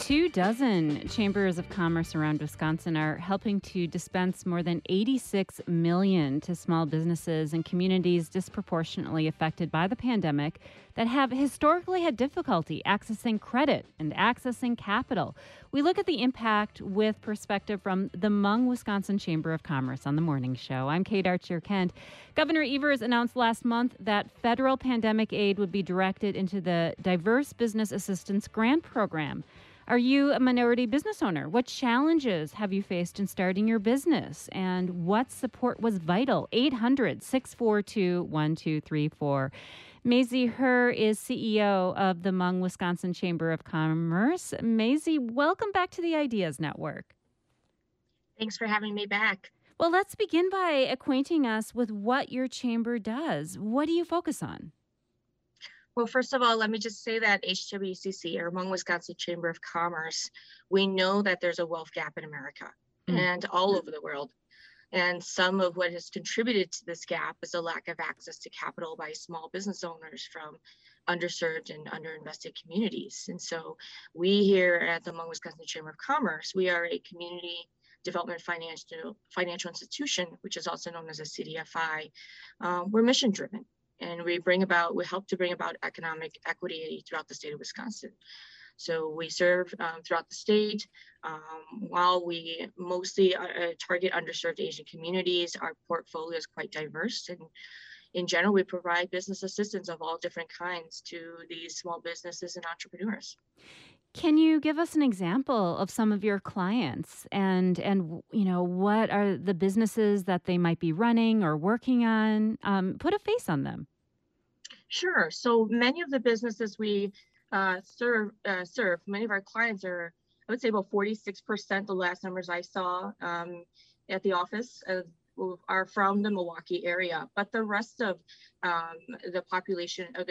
24 chambers of commerce around Wisconsin are helping to dispense more than 86 million to small businesses and communities disproportionately affected by the pandemic that have historically had difficulty accessing credit and accessing capital. We look at the impact with perspective from the Hmong Wisconsin Chamber of Commerce on the morning show. I'm Kate Archer-Kent. Governor Evers announced last month that federal pandemic aid would be directed into the Diverse Business Assistance Grant Program. Are you a minority business owner? What challenges have you faced in starting your business? And what support was vital? 800-642-1234. Maisie Herr is CEO of the Hmong Wisconsin Chamber of Commerce. Maisie, welcome back to the Ideas Network. Thanks for having me back. Well, let's begin by acquainting us with what your chamber does. What do you focus on? Well, first of all, let me just say that HWCC, or Hmong Wisconsin Chamber of Commerce, we know that there's a wealth gap in America and all over the world. And some of what has contributed to this gap is a lack of access to capital by small business owners from underserved and underinvested communities. And so we here at the Hmong Wisconsin Chamber of Commerce, we are a community development financial institution, which is also known as a CDFI. We're mission driven. And we help to bring about economic equity throughout the state of Wisconsin. So we serve throughout the state. While we mostly target underserved Asian communities, our portfolio is quite diverse. And in general, we provide business assistance of all different kinds to these small businesses and entrepreneurs. Can you give us an example of some of your clients and what are the businesses that they might be running or working on? Put a face on them. Sure. So many of the businesses we serve, many of our clients are, I would say about 46%, the last numbers I saw at the office are from the Milwaukee area. But the rest of the population of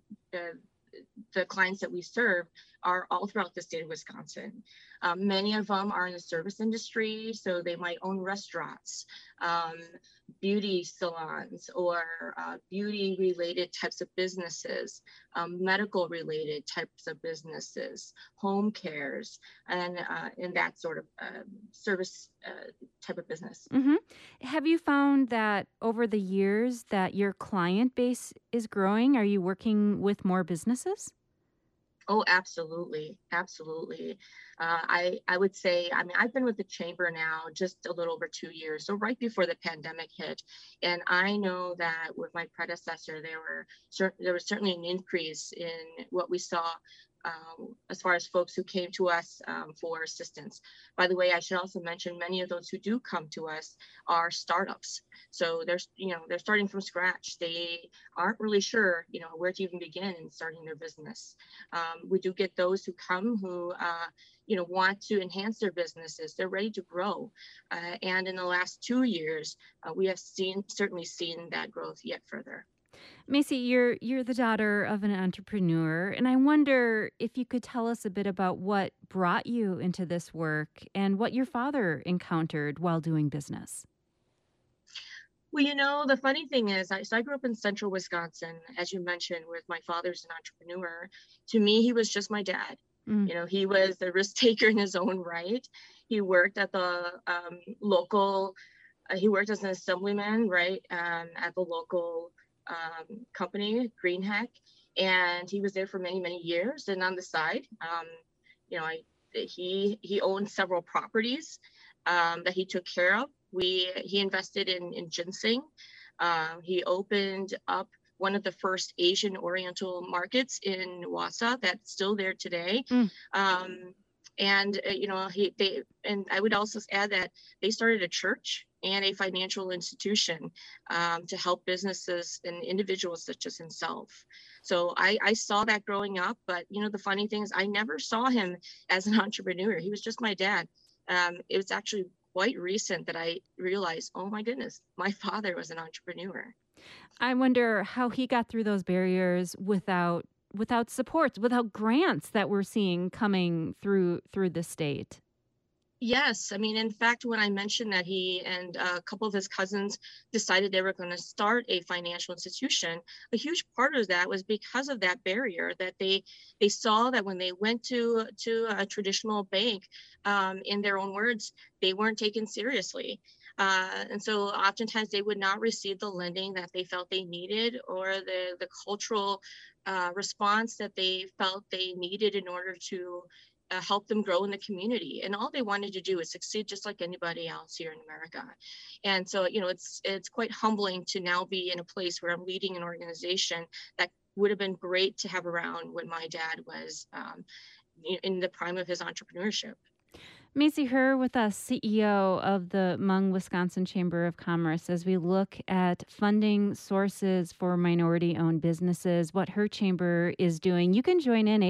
the clients that we serve are all throughout the state of Wisconsin. Many of them are in the service industry, so they might own restaurants, beauty salons, or beauty-related types of businesses, medical-related types of businesses, home cares, and that sort of service type of business. Mm-hmm. Have you found that over the years that your client base is growing? Are you working with more businesses? Oh, absolutely. Absolutely. I would say, I've been with the chamber now just a little over 2 years. So right before the pandemic hit. And I know that with my predecessor, there was certainly an increase in what we saw as far as folks who came to us for assistance. By the way, I should also mention many of those who do come to us are startups. So they're starting from scratch. They aren't really sure, where to even begin in starting their business. We do get those who come who, want to enhance their businesses. They're ready to grow. And in the last 2 years, we have certainly seen that growth yet further. Macy, you're the daughter of an entrepreneur, and I wonder if you could tell us a bit about what brought you into this work and what your father encountered while doing business. Well, the funny thing is, I grew up in central Wisconsin, as you mentioned, with my father's an entrepreneur. To me, he was just my dad. He was a risk taker in his own right. He worked at the he worked as an assemblyman, right, at the local company, Greenheck, and he was there for many, many years. And on the side, he owned several properties that he took care of. He invested in ginseng. He opened up one of the first Asian Oriental markets in Wausau that's still there today. And I would also add that they started a church and a financial institution to help businesses and individuals such as himself. So I saw that growing up, but the funny thing is I never saw him as an entrepreneur. He was just my dad. It was actually quite recent that I realized, oh my goodness, my father was an entrepreneur. I wonder how he got through those barriers without supports, without grants that we're seeing coming through the state. Yes, I mean, in fact, when I mentioned that he and a couple of his cousins decided they were going to start a financial institution, a huge part of that was because of that barrier that they saw that when they went to a traditional bank, in their own words, they weren't taken seriously. And so oftentimes they would not receive the lending that they felt they needed or the cultural response that they felt they needed in order to help them grow in the community. And all they wanted to do is succeed just like anybody else here in America. And so, it's quite humbling to now be in a place where I'm leading an organization that would have been great to have around when my dad was in the prime of his entrepreneurship. Macy Herr with us, CEO of the Hmong, Wisconsin Chamber of Commerce, as we look at funding sources for minority owned businesses, what her chamber is doing. You can join in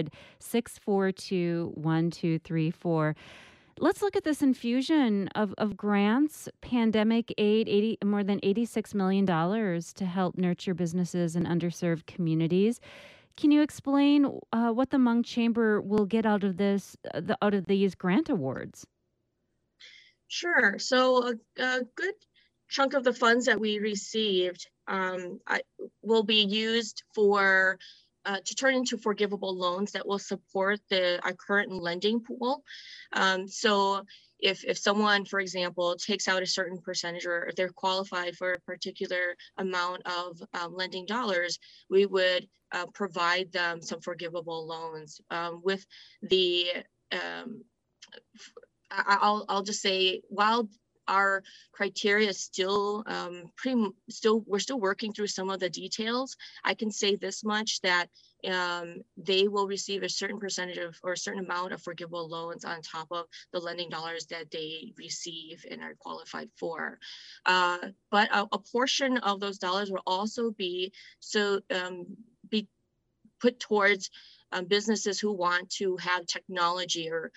800-642-1234. Let's look at this infusion of grants, pandemic aid, more than $86 million to help nurture businesses in underserved communities. Can you explain what the Hmong Chamber will get out of out of these grant awards? Sure. So a good chunk of the funds that we received will be used for to turn into forgivable loans that will support our current lending pool. So if someone, for example, takes out a certain percentage or if they're qualified for a particular amount of lending dollars, we would provide them some forgivable loans with the I'll just say, while our criteria is still we're still working through some of the details, I can say this much, that they will receive a certain percentage of or a certain amount of forgivable loans on top of the lending dollars that they receive and are qualified for. But a portion of those dollars will also be put towards businesses who want to have technology or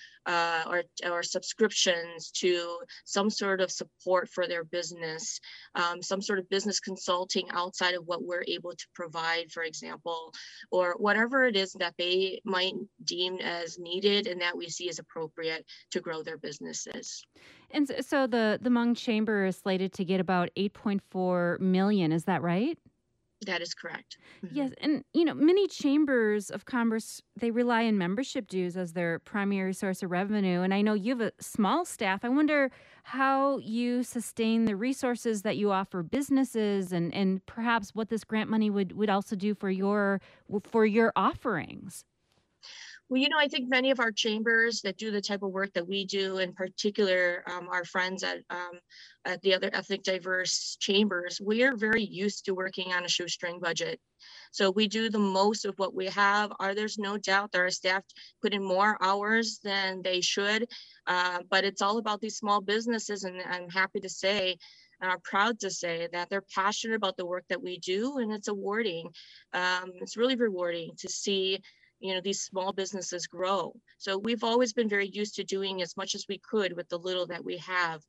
subscriptions to some sort of support for their business, some sort of business consulting outside of what we're able to provide, for example, or whatever it is that they might deem as needed and that we see as appropriate to grow their businesses. And so the Hmong Chamber is slated to get about $8.4 million. Is that right? That is correct. Mm-hmm. Yes, and many chambers of commerce, they rely on membership dues as their primary source of revenue. And I know you have a small staff. I wonder how you sustain the resources that you offer businesses, and perhaps what this grant money would also do for your offerings. Well, I think many of our chambers that do the type of work that we do, in particular, our friends at the other ethnic diverse chambers, we are very used to working on a shoestring budget. So we do the most of what we have. There's no doubt that our staff put in more hours than they should, but it's all about these small businesses, and I'm happy to say, proud to say that they're passionate about the work that we do, and it's rewarding. It's really rewarding to see these small businesses grow. So we've always been very used to doing as much as we could with the little that we have.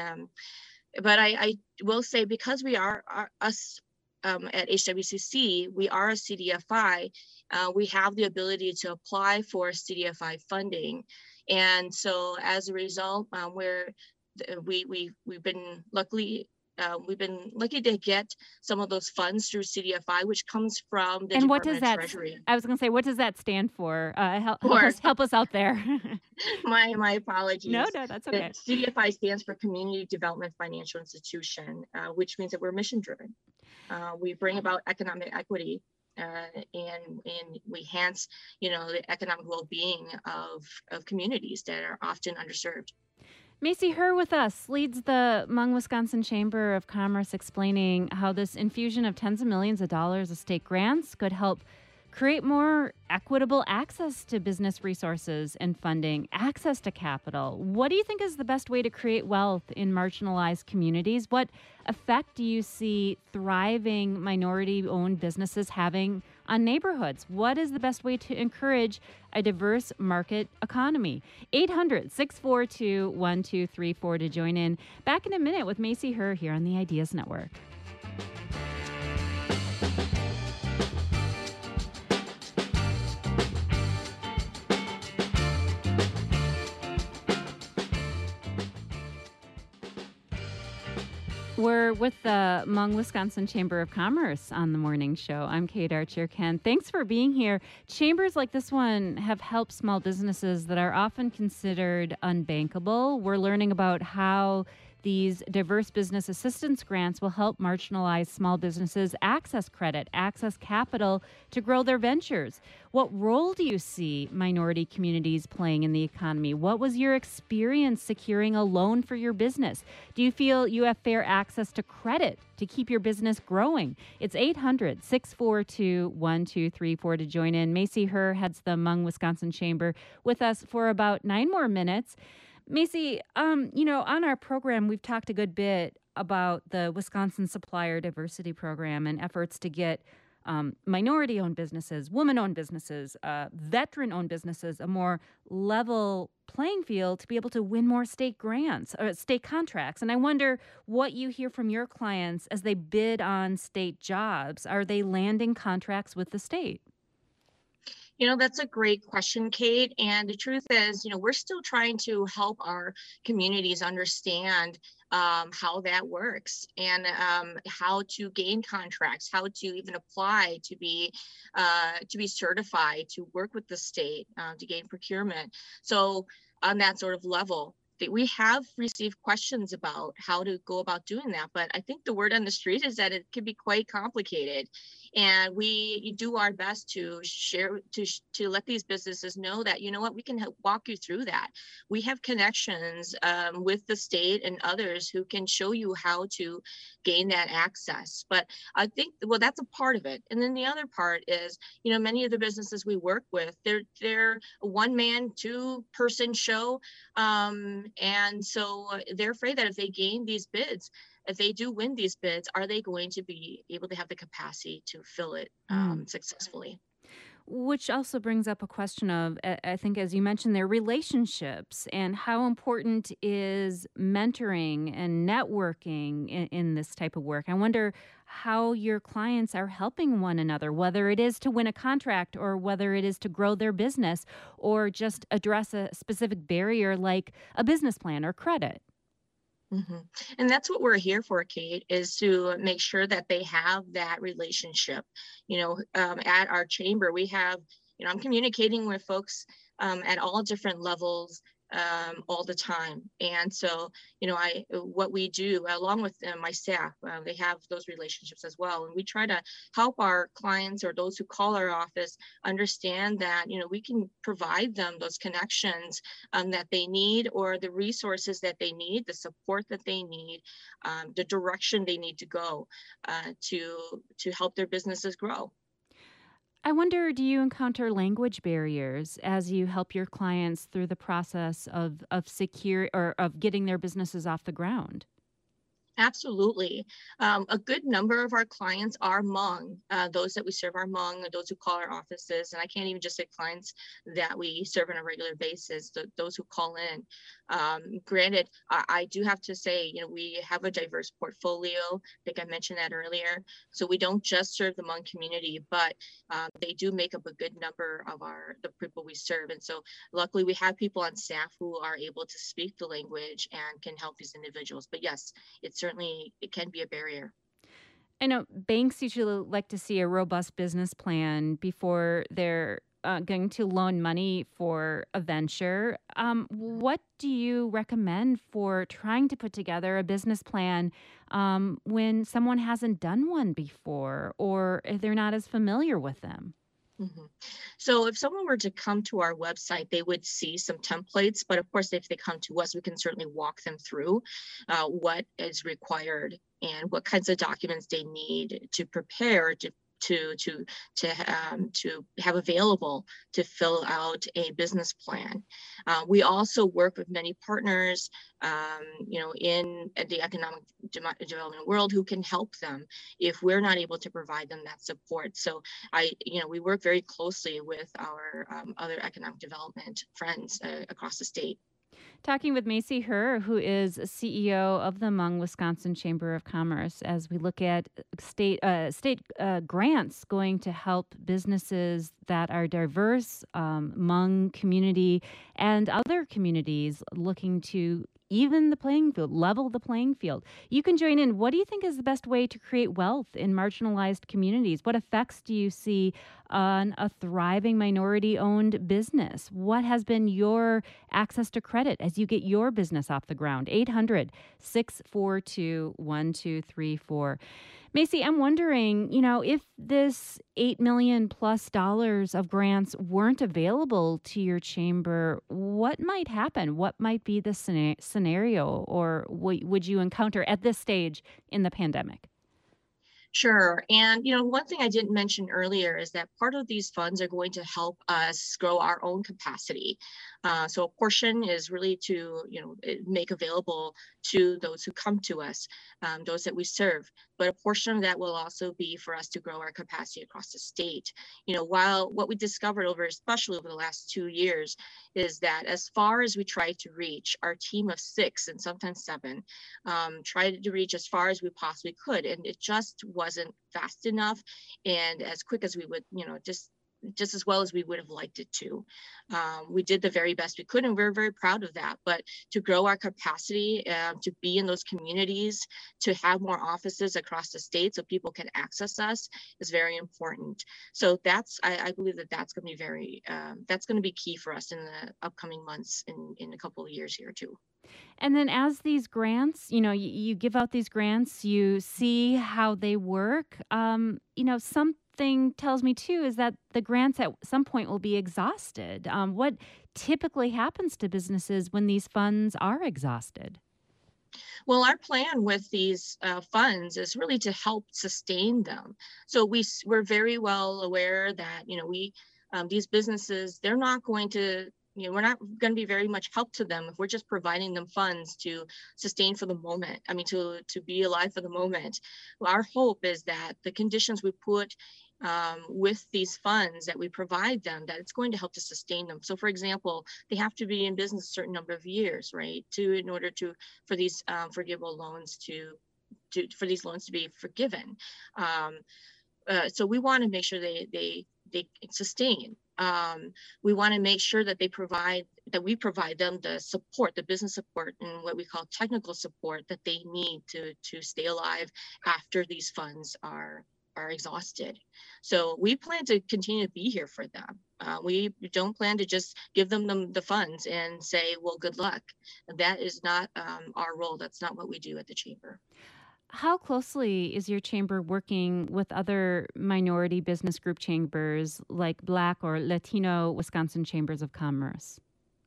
But I will say, because we are us at HWCC, we are a CDFI. We have the ability to apply for CDFI funding, and so as a result, we've been lucky to get some of those funds through CDFI, which comes from the Department of Treasury. I was going to say, what does that stand for? Help us out there. My apologies. No, that's okay. CDFI stands for Community Development Financial Institution, which means that we're mission driven. We bring about economic equity, and we enhance, the economic well-being of communities that are often underserved. Macy Herr with us leads the Hmong, Wisconsin Chamber of Commerce, explaining how this infusion of tens of millions of dollars of state grants could help create more equitable access to business resources and funding, access to capital. What do you think is the best way to create wealth in marginalized communities? What effect do you see thriving minority-owned businesses having on neighborhoods? What is the best way to encourage a diverse market economy? 800-642-1234 to join in. Back in a minute with Macy Herr here on the Ideas Network. We're with the Hmong, Wisconsin Chamber of Commerce on the morning show. I'm Kate Archer. Ken, thanks for being here. Chambers like this one have helped small businesses that are often considered unbankable. We're learning about how these diverse business assistance grants will help marginalized small businesses access credit, access capital to grow their ventures. What role do you see minority communities playing in the economy? What was your experience securing a loan for your business? Do you feel you have fair access to credit to keep your business growing? It's 800-642-1234 to join in. Macy Herr heads the Hmong, Wisconsin Chamber with us for about 9 more minutes. Macy, on our program, we've talked a good bit about the Wisconsin Supplier Diversity Program and efforts to get minority-owned businesses, women-owned businesses, veteran-owned businesses, a more level playing field to be able to win more state grants or state contracts. And I wonder what you hear from your clients as they bid on state jobs. Are they landing contracts with the state? That's a great question, Kate. And the truth is, we're still trying to help our communities understand how that works and how to gain contracts, how to even apply to be certified to work with the state to gain procurement. So on that sort of level, we have received questions about how to go about doing that, but I think the word on the street is that it can be quite complicated, and we do our best to share to let these businesses know that we can walk you through that. We have connections with the state and others who can show you how to gain that access. But I think that's a part of it, and then the other part is many of the businesses we work with, they're a one-man, two-person show. And so they're afraid that if they gain these bids, if they do win these bids, are they going to be able to have the capacity to fill it successfully? Which also brings up a question of, I think, as you mentioned, their relationships and how important is mentoring and networking in this type of work. I wonder how your clients are helping one another, whether it is to win a contract or whether it is to grow their business or just address a specific barrier like a business plan or credit. Mm-hmm. And that's what we're here for, Kate, is to make sure that they have that relationship. At our chamber, we have, I'm communicating with folks at all different levels all the time. And so, what we do along with my staff, they have those relationships as well. And we try to help our clients or those who call our office understand that, we can provide them those connections that they need, or the resources that they need, the support that they need, the direction they need to go to help their businesses grow. I wonder, do you encounter language barriers as you help your clients through the process of secure or of getting their businesses off the ground? Absolutely. A good number of our clients are Hmong. Those that we serve are Hmong, those who call our offices. And I can't even just say clients that we serve on a regular basis, those who call in. Granted, I do have to say, we have a diverse portfolio. I think I mentioned that earlier. So we don't just serve the Hmong community, but they do make up a good number of the people we serve. And so luckily we have people on staff who are able to speak the language and can help these individuals. But yes, it can be a barrier. I know banks usually like to see a robust business plan before they're going to loan money for a venture. What do you recommend for trying to put together a business plan when someone hasn't done one before or if they're not as familiar with them? Mm-hmm. So if someone were to come to our website, they would see some templates, but of course, if they come to us, we can certainly walk them through what is required and what kinds of documents they need to prepare to have available to fill out a business plan. We also work with many partners, in the economic development world who can help them if we're not able to provide them that support. So we work very closely with our other economic development friends across the state. Talking with Macy Herr, who is CEO of the Hmong, Wisconsin Chamber of Commerce, as we look at state grants going to help businesses that are diverse, Hmong community and other communities looking to even the playing field, level the playing field. You can join in. What do you think is the best way to create wealth in marginalized communities? What effects do you see on a thriving minority owned business? What has been your access to credit as you get your business off the ground? 800-642-1234. Macy, I'm wondering, if this $8 million plus of grants weren't available to your chamber, what might happen? What might be the scenario, or would you encounter at this stage in the pandemic? Sure. And, one thing I didn't mention earlier is that part of these funds are going to help us grow our own capacity. So a portion is really to, make available to those who come to us, those that we serve. But a portion of that will also be for us to grow our capacity across the state. While what we discovered especially over the last 2 years, is that as far as we try to reach, our team of 6 and sometimes 7 tried to reach as far as we possibly could, and it just wasn't fast enough and as quick as we would, just as well as we would have liked it to. We did the very best we could, and we're very proud of that. But to grow our capacity, to be in those communities, to have more offices across the state so people can access us is very important. So I believe that's going to be that's going to be key for us in the upcoming months in a couple of years here too. And then as these grants, you give out these grants, you see how they work. Something tells me too is that the grants at some point will be exhausted. What typically happens to businesses when these funds are exhausted? Well, our plan with these funds is really to help sustain them. So we're very well aware that these businesses, they're not going to we're not going to be very much help to them if we're just providing them funds to sustain for the moment. I mean, to be alive for the moment. Well, our hope is that the conditions we put with these funds that we provide them, that it's going to help to sustain them. So, for example, they have to be in business a certain number of years, right? In order for these forgivable loans for these loans to be forgiven. So we want to make sure they sustain. We want to make sure that we provide them the support, the business support, and what we call technical support that they need to stay alive after these funds are exhausted. So we plan to continue to be here for them. We don't plan to just give them the funds and say, well, good luck. That is not our role. That's not what we do at the chamber. How closely is your chamber working with other minority business group chambers like Black or Latino Wisconsin Chambers of Commerce?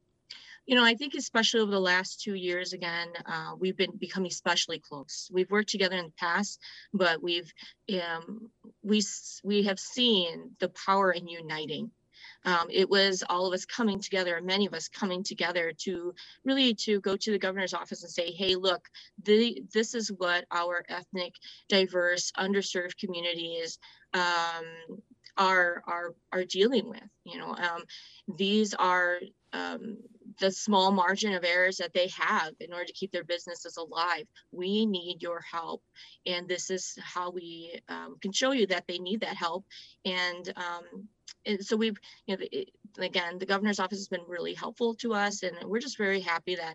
I think especially over the last 2 years, again, we've been becoming especially close. We've worked together in the past, but we have seen the power in uniting. It was all of us coming together, many of us coming together to go to the governor's office and say, hey, look, this is what our ethnic, diverse, underserved communities are dealing with. These are the small margin of errors that they have in order to keep their businesses alive. We need your help, and this is how we can show you that they need that help. And so we've, again, the governor's office has been really helpful to us, and we're just very happy that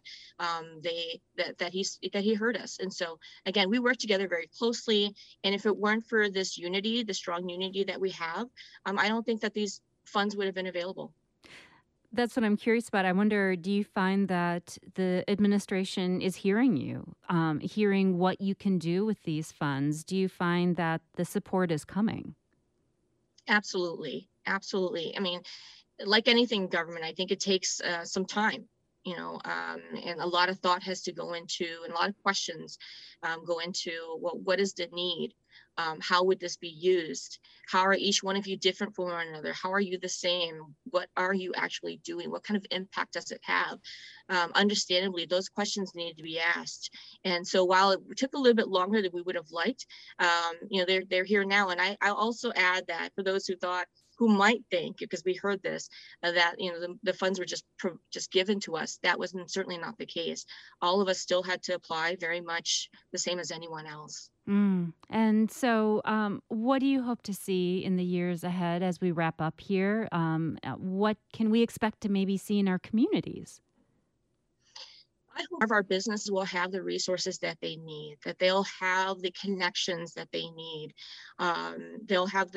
he heard us. And so again, we work together very closely. And if it weren't for this unity, the strong unity that we have, I don't think that these funds would have been available. That's what I'm curious about. I wonder, do you find that the administration is hearing you, hearing what you can do with these funds? Do you find that the support is coming? Absolutely. Absolutely. I mean, like anything in government, I think it takes some time, and a lot of thought has to go into, and a lot of questions go into, well, what is the need? How would this be used? How are each one of you different from one another? How are you the same? What are you actually doing? What kind of impact does it have? Understandably, those questions need to be asked. And so while it took a little bit longer than we would have liked, they're here now. And I also add that for those who might think, because we heard this, that the funds were just given to us. That was certainly not the case. All of us still had to apply, very much the same as anyone else. And so, what do you hope to see in the years ahead as we wrap up here? What can we expect to maybe see in our communities? I hope our businesses will have the resources that they need, that they'll have the connections that they need. They'll have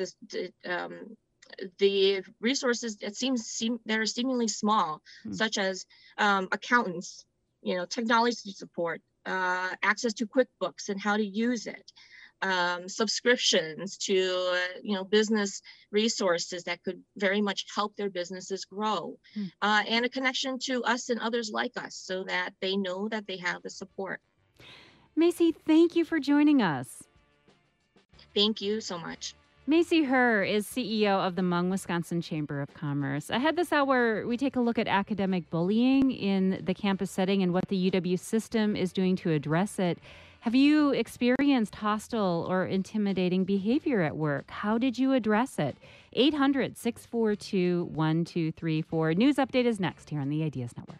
the resources that that are seemingly small, such as accountants, technology support, access to QuickBooks and how to use it, subscriptions to business resources that could very much help their businesses grow, and a connection to us and others like us so that they know that they have the support. Macy, thank you for joining us. Thank you so much. Macy Herr is CEO of the Hmong, Wisconsin Chamber of Commerce. Ahead this hour, we take a look at academic bullying in the campus setting and what the UW system is doing to address it. Have you experienced hostile or intimidating behavior at work? How did you address it? 800-642-1234. News Update is next here on the Ideas Network.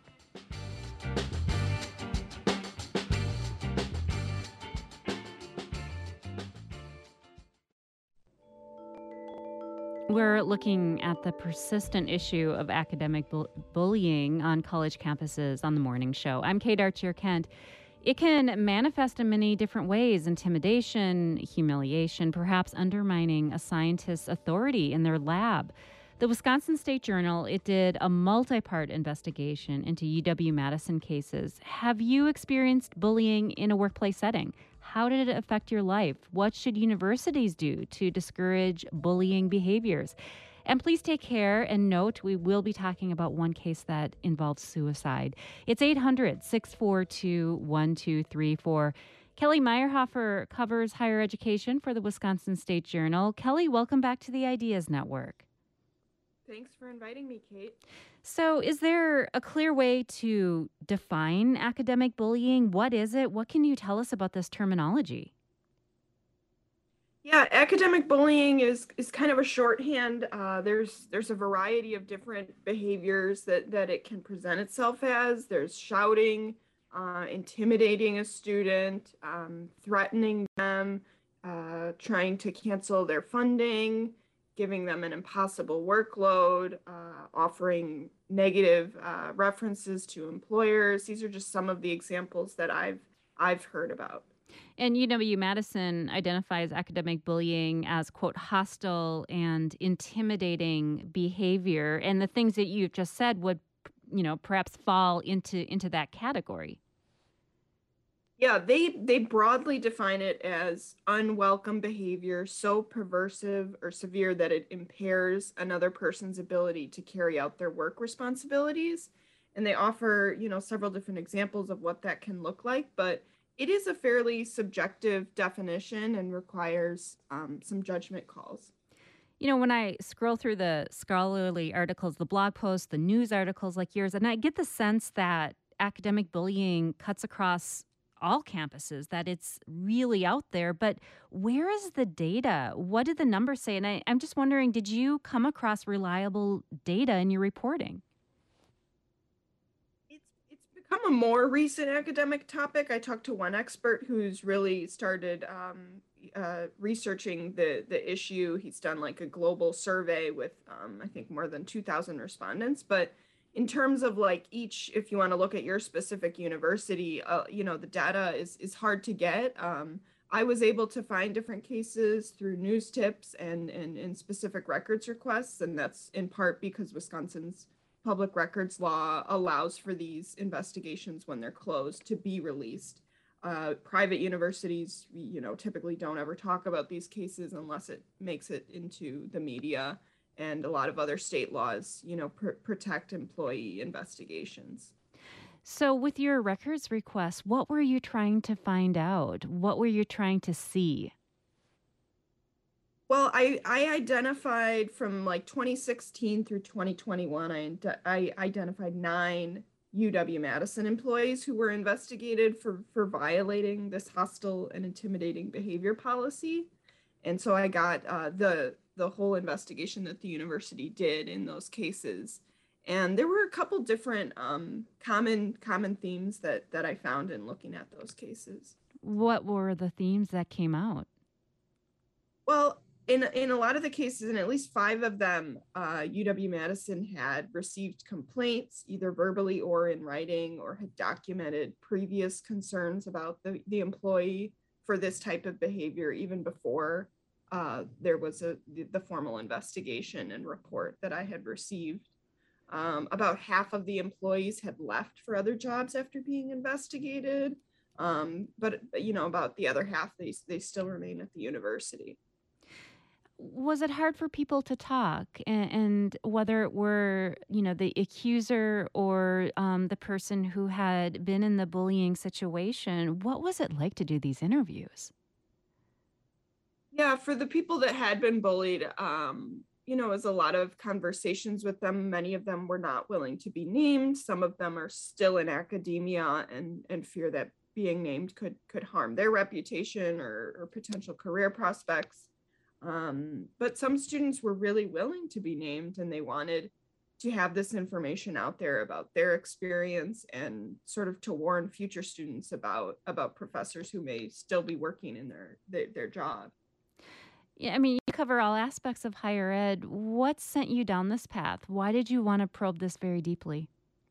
We're looking at the persistent issue of academic bullying on college campuses on the morning show. I'm Kate Archer-Kent. It can manifest in many different ways: intimidation, humiliation, perhaps undermining a scientist's authority in their lab. The Wisconsin State Journal, it did a multi-part investigation into UW-Madison cases. Have you experienced bullying in a workplace setting? How did it affect your life? What should universities do to discourage bullying behaviors? And please take care and note, we will be talking about one case that involves suicide. It's 800-642-1234. Kelly Meyerhofer covers higher education for the Wisconsin State Journal. Kelly, welcome back to the Ideas Network. Thanks for inviting me, Kate. So is there a clear way to define academic bullying? What is it? What can you tell us about this terminology? Yeah, academic bullying is kind of a shorthand. There's a variety of different behaviors that it can present itself as. There's shouting, intimidating a student, threatening them, trying to cancel their funding, giving them an impossible workload, offering negative references to employers. These are just some of the examples that I've heard about. And UW-Madison identifies academic bullying as, quote, hostile and intimidating behavior. And the things that you've just said would, perhaps fall into that category. Yeah, they broadly define it as unwelcome behavior so perversive or severe that it impairs another person's ability to carry out their work responsibilities. And they offer, several different examples of what that can look like, but it is a fairly subjective definition and requires some judgment calls. When I scroll through the scholarly articles, the blog posts, the news articles like yours, and I get the sense that academic bullying cuts across all campuses, that it's really out there. But where is the data? What did the numbers say? And I'm just wondering, did you come across reliable data in your reporting? It's become a more recent academic topic. I talked to one expert who's really started researching the issue. He's done like a global survey with, I think, more than 2,000 respondents. But in terms of like if you want to look at your specific university, the data is hard to get. I was able to find different cases through news tips and specific records requests. And that's in part because Wisconsin's public records law allows for these investigations when they're closed to be released. Private universities, typically don't ever talk about these cases unless it makes it into the media. And a lot of other state laws, protect employee investigations. So with your records requests, what were you trying to find out? What were you trying to see? Well, I identified from like 2016 through 2021, I identified 9 UW-Madison employees who were investigated for violating this hostile and intimidating behavior policy. And so I got the whole investigation that the university did in those cases. And there were a couple different common themes that I found in looking at those cases. What were the themes that came out? Well, in a lot of the cases, in at least 5 of them, UW-Madison had received complaints, either verbally or in writing, or had documented previous concerns about the employee for this type of behavior, even before there was the formal investigation and report that I had received. About half of the employees had left for other jobs after being investigated, but about the other half, they still remain at the university. Was it hard for people to talk, and whether it were, the accuser or the person who had been in the bullying situation? What was it like to do these interviews? Yeah, for the people that had been bullied, it was a lot of conversations with them. Many of them were not willing to be named. Some of them are still in academia and fear that being named could harm their reputation or potential career prospects. But some students were really willing to be named, and they wanted to have this information out there about their experience and sort of to warn future students about professors who may still be working in their job. Yeah, I mean, you cover all aspects of higher ed. What sent you down this path? Why did you want to probe this very deeply?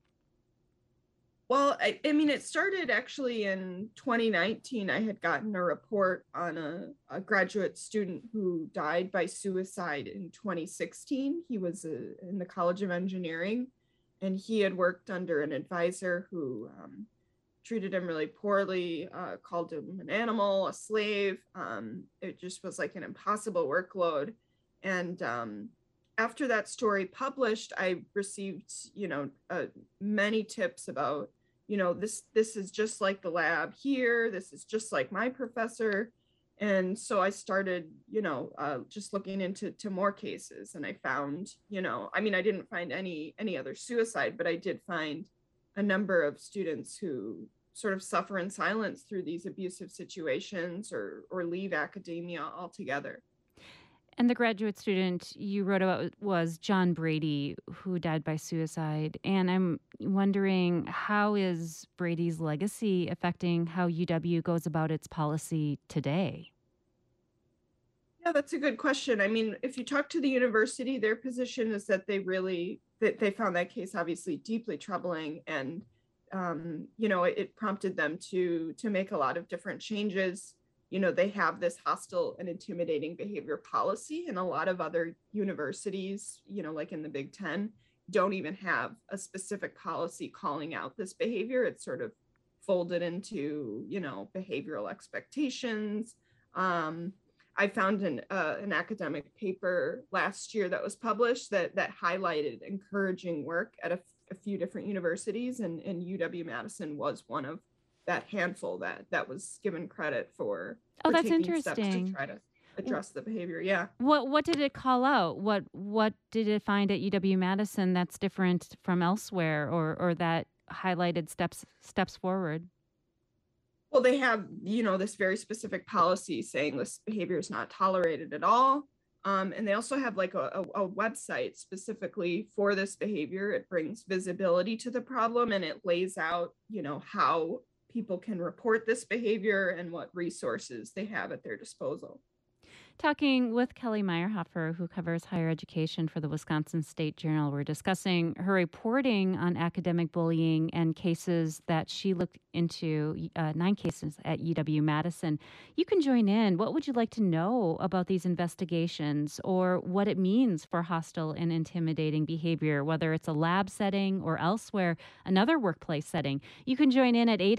Well, I mean, it started actually in 2019. I had gotten a report on a graduate student who died by suicide in 2016. He was in the College of Engineering, and he had worked under an advisor who treated him really poorly, called him an animal, a slave. It just was like an impossible workload. And after that story published, I received, many tips about, this is just like the lab here. This is just like my professor. And so I started, just looking into more cases. And I found, I didn't find any other suicide, but I did find a number of students who sort of suffer in silence through these abusive situations or leave academia altogether. And the graduate student you wrote about was John Brady, who died by suicide. And I'm wondering, how is Brady's legacy affecting how UW goes about its policy today? Yeah, that's a good question. I mean, if you talk to the university, their position is that they found that case obviously deeply troubling, and it prompted them to make a lot of different changes. They have this hostile and intimidating behavior policy, and a lot of other universities, like in the Big Ten, don't even have a specific policy calling out this behavior. It's sort of folded into, behavioral expectations. I found an academic paper last year that was published that highlighted encouraging work at a few different universities, and UW-Madison was one of that handful that was given credit for That's taking interesting. steps to try to address the behavior. Yeah. What did it call out? What did it find at UW-Madison that's different from elsewhere, or that highlighted steps forward? Well, they have, this very specific policy saying this behavior is not tolerated at all. And they also have like a website specifically for this behavior. It brings visibility to the problem, and it lays out, how people can report this behavior and what resources they have at their disposal. Talking with Kelly Meyerhofer, who covers higher education for the Wisconsin State Journal. We're discussing her reporting on academic bullying and cases that she looked into, 9 cases at UW-Madison. You can join in. What would you like to know about these investigations, or what it means for hostile and intimidating behavior, whether it's a lab setting or elsewhere, another workplace setting? You can join in at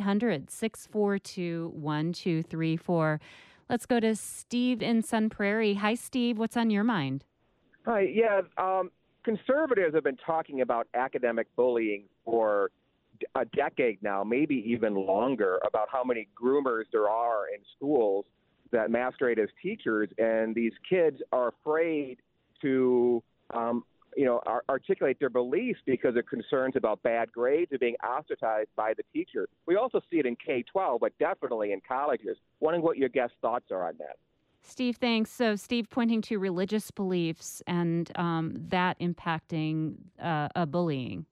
800-642-1234. Let's go to Steve in Sun Prairie. Hi, Steve. What's on your mind? Hi. Yeah. Conservatives have been talking about academic bullying for a decade now, maybe even longer, about how many groomers there are in schools that masquerade as teachers. And these kids are afraid to, articulate their beliefs because of concerns about bad grades or being ostracized by the teacher. We also see it in K-12, but definitely in colleges. Wondering what your guest thoughts are on that. Steve, thanks. So, Steve, pointing to religious beliefs and that impacting bullying.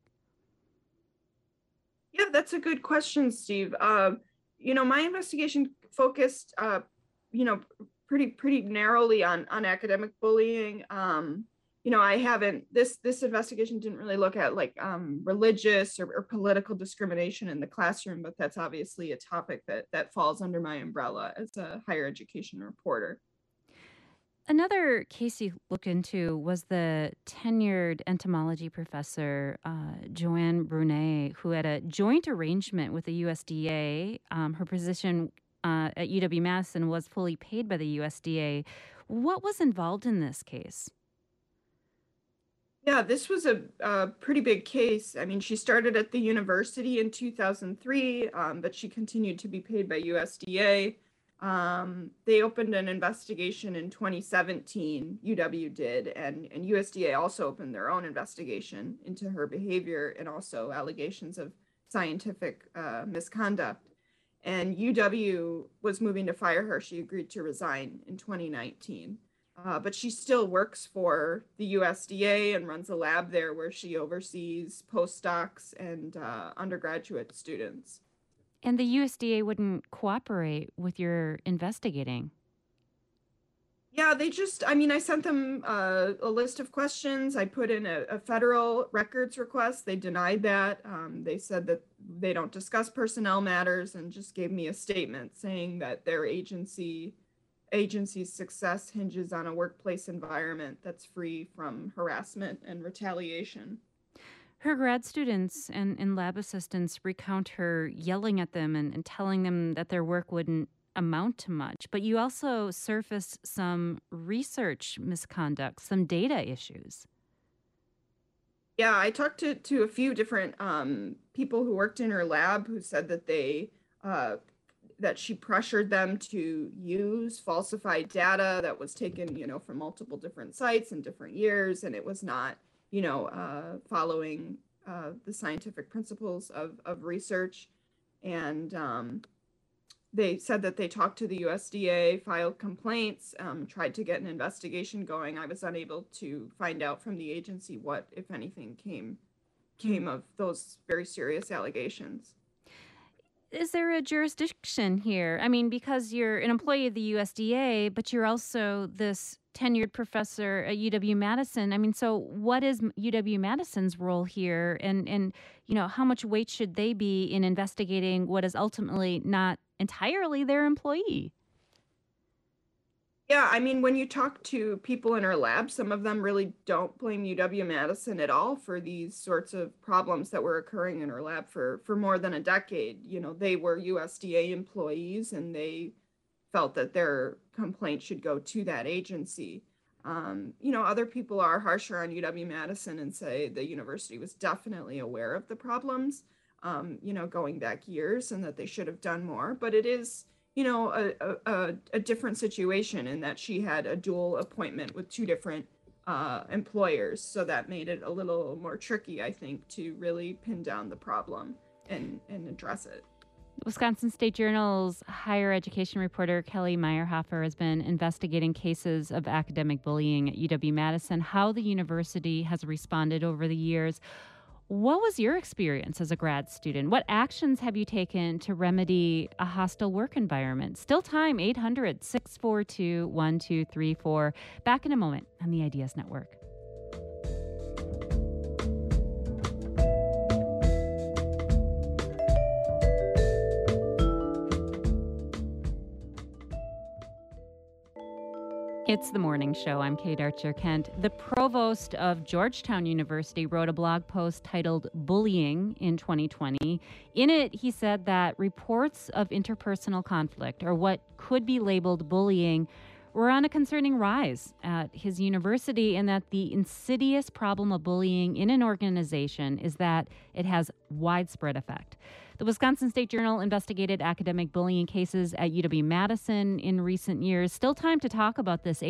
Yeah, that's a good question, Steve. My investigation focused, pretty narrowly on academic bullying. I haven't this investigation didn't really look at like religious or political discrimination in the classroom, but that's obviously a topic that falls under my umbrella as a higher education reporter. Another case you looked into was the tenured entomology professor, Joanne Brunet, who had a joint arrangement with the USDA. Her position at UW-Madison was fully paid by the USDA. What was involved in this case? Yeah, this was a pretty big case. I mean, she started at the university in 2003, but she continued to be paid by USDA. They opened an investigation in 2017, UW did, and USDA also opened their own investigation into her behavior and also allegations of scientific misconduct. And UW was moving to fire her. She agreed to resign in 2019. But she still works for the USDA and runs a lab there where she oversees postdocs and undergraduate students. And the USDA wouldn't cooperate with your investigating. Yeah, I sent them a list of questions. I put in a federal records request. They denied that. They said that they don't discuss personnel matters and just gave me a statement saying that their agency's success hinges on a workplace environment that's free from harassment and retaliation. Her grad students and lab assistants recount her yelling at them and telling them that their work wouldn't amount to much. But you also surfaced some research misconduct, some data issues. Yeah, I talked to a few different people who worked in her lab who said that that she pressured them to use falsified data that was taken, from multiple different sites in different years, and it was not, following the scientific principles of research. And they said that they talked to the USDA, filed complaints, tried to get an investigation going. I was unable to find out from the agency what, if anything, came of those very serious allegations. Is there a jurisdiction here? I mean, because you're an employee of the USDA, but you're also this tenured professor at UW-Madison. I mean, so what is UW-Madison's role here? And how much weight should they be in investigating what is ultimately not entirely their employee? Yeah, I mean, when you talk to people in our lab, some of them really don't blame UW-Madison at all for these sorts of problems that were occurring in our lab for more than a decade. They were USDA employees and they felt that their complaint should go to that agency. Other people are harsher on UW-Madison and say the university was definitely aware of the problems, going back years, and that they should have done more. But it is a different situation in that she had a dual appointment with two different employers. So that made it a little more tricky, I think, to really pin down the problem and address it. Wisconsin State Journal's higher education reporter Kelly Meyerhofer has been investigating cases of academic bullying at UW-Madison, how the university has responded over the years. What was your experience as a grad student? What actions have you taken to remedy a hostile work environment? Still time, 800-642-1234. Back in a moment on the Ideas Network. It's the morning show. I'm Kate Archer-Kent. The provost of Georgetown University wrote a blog post titled Bullying in 2020. In it, he said that reports of interpersonal conflict, or what could be labeled bullying, were on a concerning rise at his university, and that the insidious problem of bullying in an organization is that it has widespread effect. The Wisconsin State Journal investigated academic bullying cases at UW-Madison in recent years. Still time to talk about this,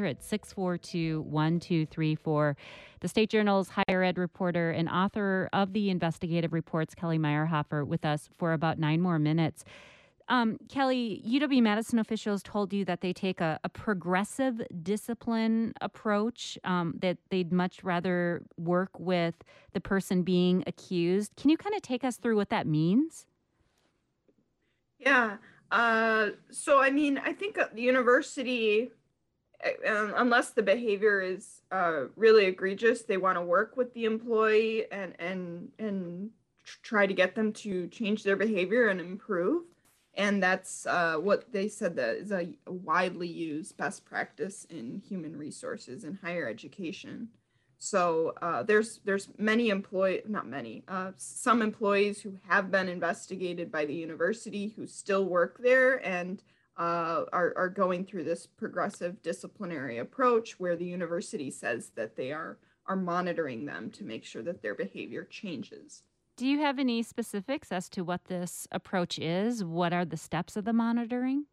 800-642-1234. The State Journal's higher ed reporter and author of the investigative reports, Kelly Meyerhofer, with us for about 9 more minutes. Kelly, UW-Madison officials told you that they take a progressive discipline approach, that they'd much rather work with the person being accused. Can you kind of take us through what that means? Yeah. So I mean, I think the university, unless the behavior is really egregious, they want to work with the employee and try to get them to change their behavior and improve. And that's what they said that is a widely used best practice in human resources and higher education. So there's many not many, some employees who have been investigated by the university who still work there and are going through this progressive disciplinary approach where the university says that they are monitoring them to make sure that their behavior changes. Do you have any specifics as to what this approach is? What are the steps of the monitoring?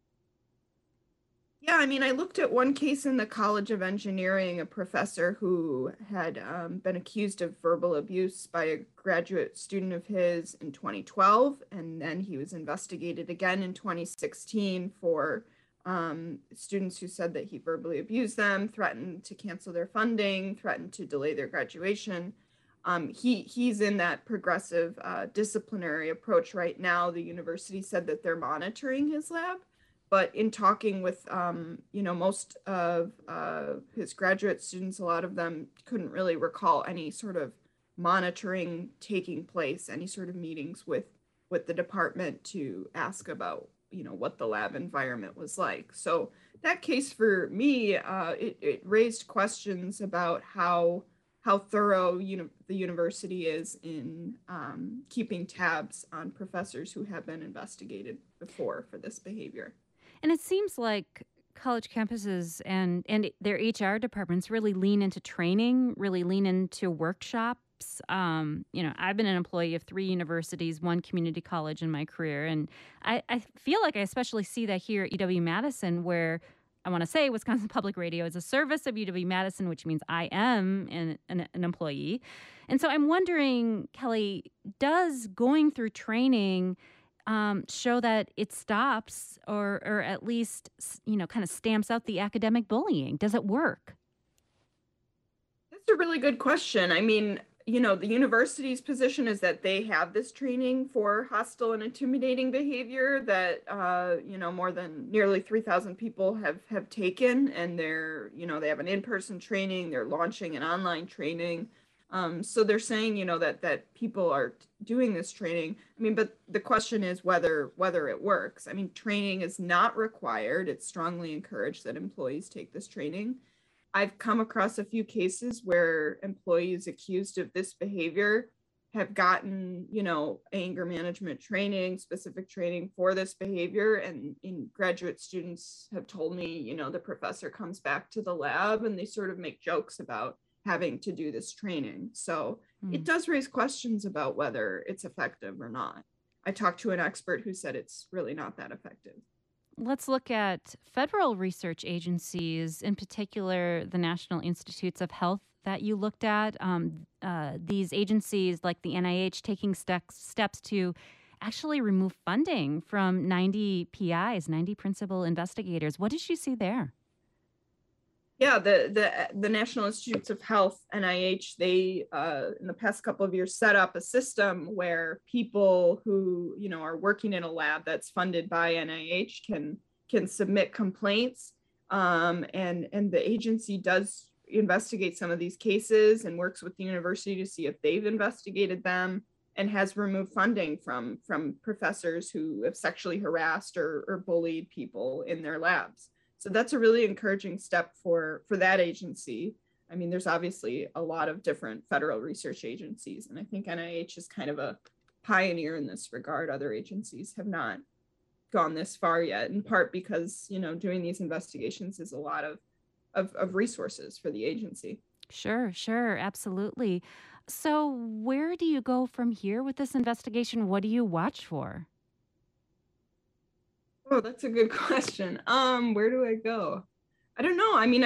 Yeah, I mean, I looked at one case in the College of Engineering, a professor who had been accused of verbal abuse by a graduate student of his in 2012, and then he was investigated again in 2016 for students who said that he verbally abused them, threatened to cancel their funding, threatened to delay their graduation. He's in that progressive disciplinary approach right now. The university said that they're monitoring his lab. But in talking with, most of his graduate students, a lot of them couldn't really recall any sort of monitoring taking place, any sort of meetings with the department to ask about, what the lab environment was like. So that case for me, it raised questions about how thorough the university is in keeping tabs on professors who have been investigated before for this behavior. And it seems like college campuses and their HR departments really lean into training, really lean into workshops. I've been an employee of 3 universities, 1 community college in my career. And I feel like I especially see that here at UW-Madison, where I want to say Wisconsin Public Radio is a service of UW-Madison, which means I am an employee. And so I'm wondering, Kelly, does going through training show that it stops or at least, kind of stamps out the academic bullying? Does it work? That's a really good question. I mean, the university's position is that they have this training for hostile and intimidating behavior that, more than nearly 3,000 people have taken, and they have an in-person training, they're launching an online training. So they're saying, that people are doing this training. I mean, but the question is whether it works. I mean, training is not required. It's strongly encouraged that employees take this training. I've come across a few cases where employees accused of this behavior have gotten, anger management training, specific training for this behavior. And graduate students have told me, the professor comes back to the lab and they sort of make jokes about having to do this training. So it does raise questions about whether it's effective or not. I talked to an expert who said it's really not that effective. Let's look at federal research agencies, in particular, the National Institutes of Health that you looked at. These agencies like the NIH taking steps to actually remove funding from 90 PIs, 90 principal investigators. What did you see there? Yeah, the National Institutes of Health, NIH, they in the past couple of years set up a system where people who are working in a lab that's funded by NIH can submit complaints, and the agency does investigate some of these cases and works with the university to see if they've investigated them, and has removed funding from professors who have sexually harassed or bullied people in their labs. So that's a really encouraging step for that agency. I mean, there's obviously a lot of different federal research agencies, and I think NIH is kind of a pioneer in this regard. Other agencies have not gone this far yet, in part because, doing these investigations is a lot of resources for the agency. Sure, absolutely. So where do you go from here with this investigation? What do you watch for? Oh, that's a good question. Where do I go? I don't know. I mean,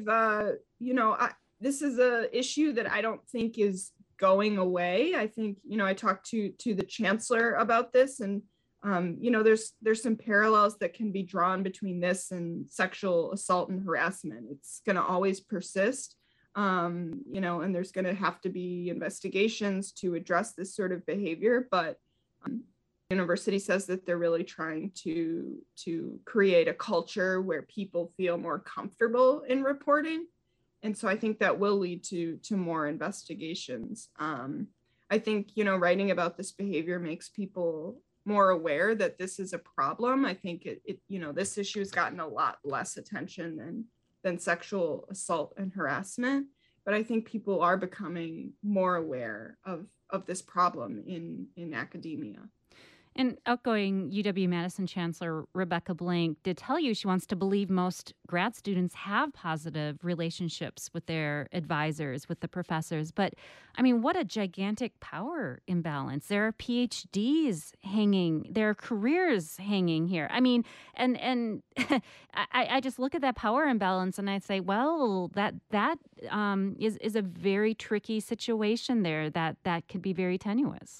this is a issue that I don't think is going away. I think, I talked to the chancellor about this, and, there's some parallels that can be drawn between this and sexual assault and harassment. It's going to always persist, and there's going to have to be investigations to address this sort of behavior. But University says that they're really trying to create a culture where people feel more comfortable in reporting. And so I think that will lead to more investigations. I think, writing about this behavior makes people more aware that this is a problem. I think this issue has gotten a lot less attention than sexual assault and harassment. But I think people are becoming more aware of this problem in academia. And outgoing UW-Madison Chancellor Rebecca Blank did tell you she wants to believe most grad students have positive relationships with their advisors, with the professors. But, I mean, what a gigantic power imbalance. There are PhDs hanging, there are careers hanging here. I mean, and I just look at that power imbalance and I say, well, that is a very tricky situation there that could be very tenuous.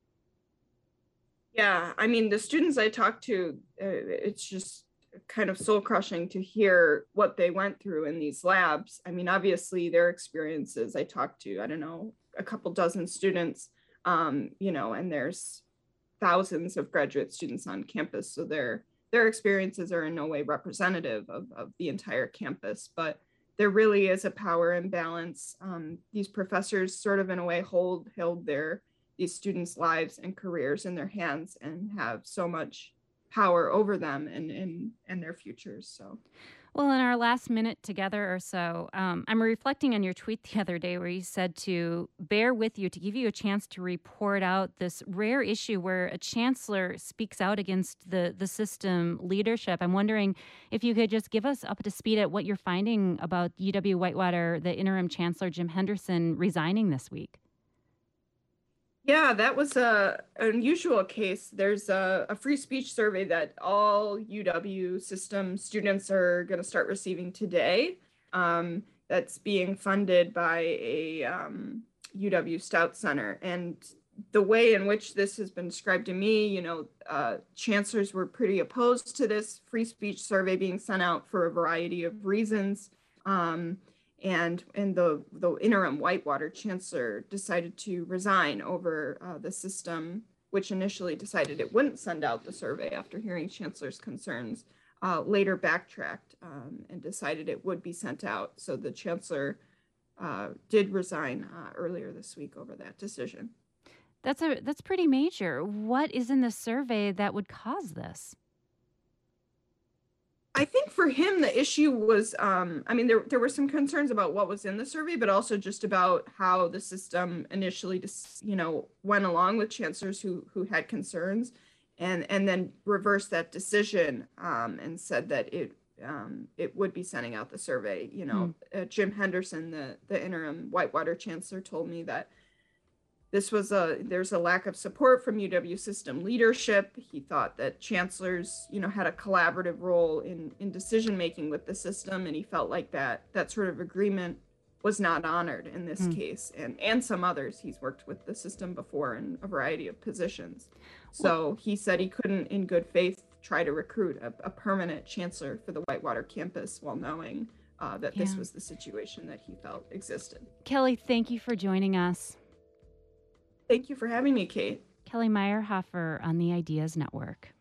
Yeah, I mean, the students I talked to, it's just kind of soul crushing to hear what they went through in these labs. I mean, obviously their experiences, I talked to, I don't know, a couple dozen students, and there's thousands of graduate students on campus. So their experiences are in no way representative of the entire campus, but there really is a power imbalance. These professors sort of in a way held these students' lives and careers in their hands and have so much power over them and their futures. So, well, in our last minute together or so, I'm reflecting on your tweet the other day where you said to bear with you, to give you a chance to report out this rare issue where a chancellor speaks out against the system leadership. I'm wondering if you could just give us up to speed at what you're finding about UW-Whitewater, the interim chancellor, Jim Henderson, resigning this week. Yeah, that was an unusual case. There's a free speech survey that all UW system students are going to start receiving today. That's being funded by a UW Stout Center. And the way in which this has been described to me, chancellors were pretty opposed to this free speech survey being sent out for a variety of reasons. And the interim Whitewater chancellor decided to resign over the system, which initially decided it wouldn't send out the survey after hearing chancellor's concerns, later backtracked and decided it would be sent out. So the chancellor did resign earlier this week over that decision. That's pretty major. What is in the survey that would cause this? I think for him, the issue was, there were some concerns about what was in the survey, but also just about how the system initially, went along with chancellors who had concerns and then reversed that decision and said that it would be sending out the survey. Jim Henderson, the interim Whitewater chancellor, told me that there's a lack of support from UW system leadership. He thought that chancellors, had a collaborative role in decision making with the system, and he felt like that sort of agreement was not honored in this case, and some others. He's worked with the system before in a variety of positions. So he said he couldn't, in good faith, try to recruit a permanent chancellor for the Whitewater campus while knowing that this was the situation that he felt existed. Kelly, thank you for joining us. Thank you for having me, Kate. Kelly Meyerhofer on the Ideas Network.